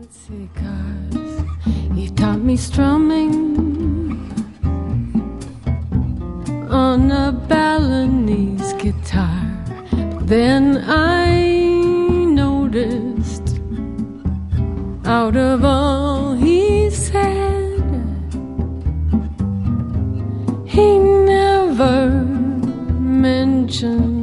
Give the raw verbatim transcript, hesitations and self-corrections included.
fancy cause he taught me strumming on a Balinese guitar. But then I noticed, out of all he said, he never mentioned